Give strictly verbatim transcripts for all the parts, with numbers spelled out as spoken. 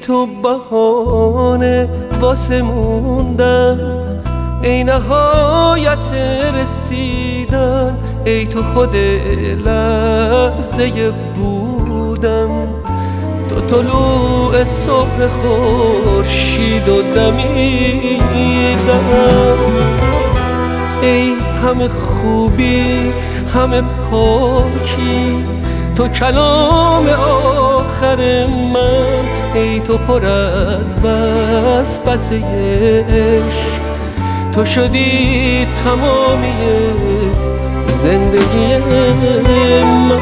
تو بهانه واسه موندن، ای نهایت رسیدن، ای تو خود لحظه بودن. تو طلوع صبح خورشید و دمیدن، ای همه خوبی همه پاکی، تو کلام آخر من، ای تو پر از وسوسه عشق، تو شدی تمامی زندگی من.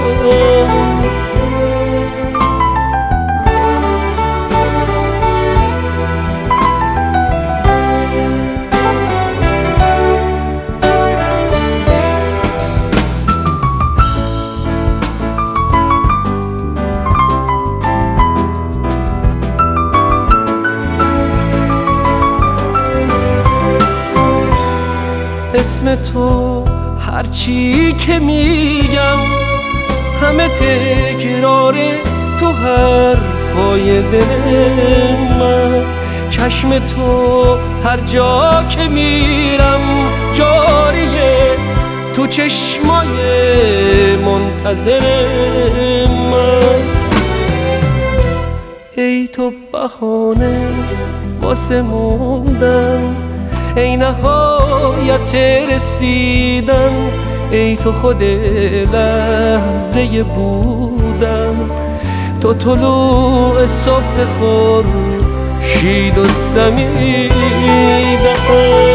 اسم تو هرچی که میگم همه تکرار تو حرفای دل من. چشم تو هر جا که میرم جاریه، تو چشمای منتظر من. ای تو بهانه واسه موندن، ای نهایت رسیدن، ای تو خود لحظه بودن. تو طلوع صبح خورشید و دمیدن.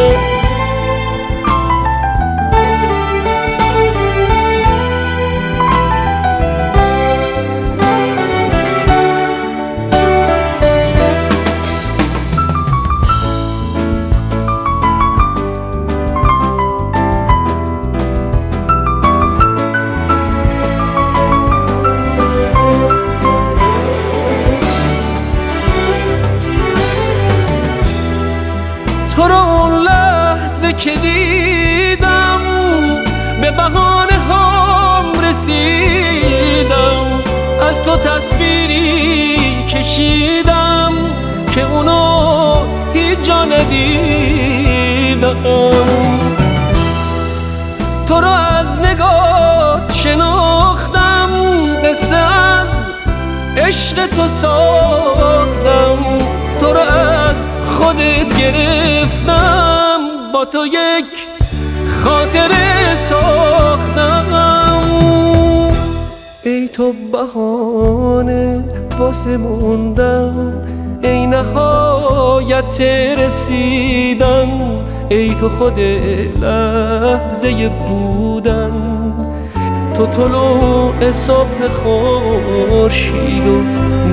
تو رو اون لحظه که دیدم به بهانه هم رسیدم، از تو تصویری کشیدم که اونو هیچ جا ندیدم. تو رو از نگات شناختم، قصه از عشق تو ساختم. تو رو از خودت گرفتم، با تو یک خاطره ساختم. ای تو بهانه واسه موندن، ای نهایت رسیدن، ای تو خود لحظه بودن. تو طلوع صبح خورشید و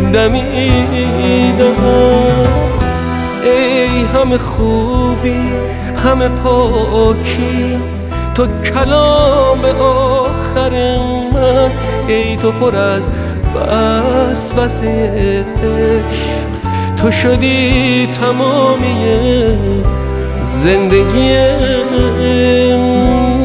دمیدن، ای همه خوبی همه پاکی، تو کلام آخر من، ای تو پر از وسوسه عشق، تو شدی تمامی زندگی من.